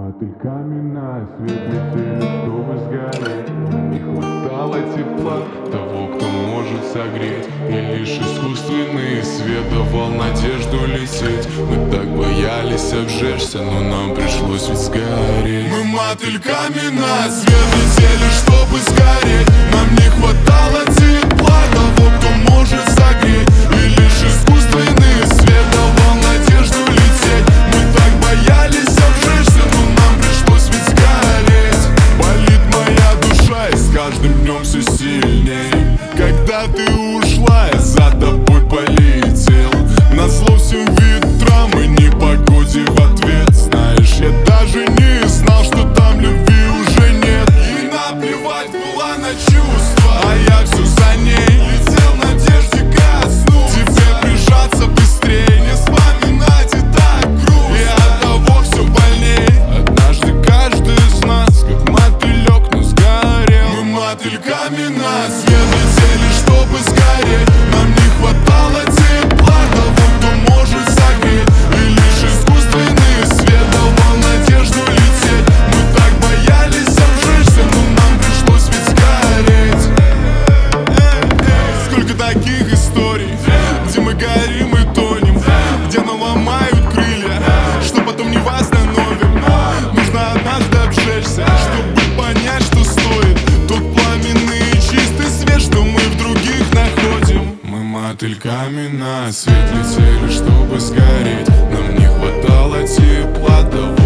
мотыльками на свет летели, чтобы сгореть. Не хватало тепла, того, кто может согреть. И лишь искусственный свет давал надежду лететь. Мы так боялись обжечься, но нам пришлось ведь сгореть. Мы мотыльками на свет летели, чтобы сгореть. Нам не хватало тепла, того, кто может согреть. И лишь искусственный свет давал надежду лететь. Мы так боялись обжечься, но нам пришлось ведь сгореть. Болит моя душа, и с каждым днем все сильней. Когда ты ушла, я за тобой полетел. Назло всем ветрам и непогоде в ответ. Знаешь, я даже не знал, что там любви уже нет. И наплевать было на чувства, а я все за ней летел в надежде ко сну. Тебе прижаться быстрее, не вспоминать и так грустно. И от того все больней. Однажды каждый из нас, как мотылек, но сгорел. Мы мотыльками на свет летели, чтобы сгореть. Нам не хватало тепла, того, кто может согреть. И лишь искусственный свет давал надежду лететь. Мы так боялись обжечься, но нам пришлось ведь сгореть. Сколько таких историй, где мы горим и тонем, где нам ломают крылья, что потом не восстановим. Нужно однажды обжечься, чтобы понять, что стоит тот пламенный и чистый свет, что мы в других находим. Мы мотыльками на свет летели, чтобы сгореть. Нам не хватало тепла, того,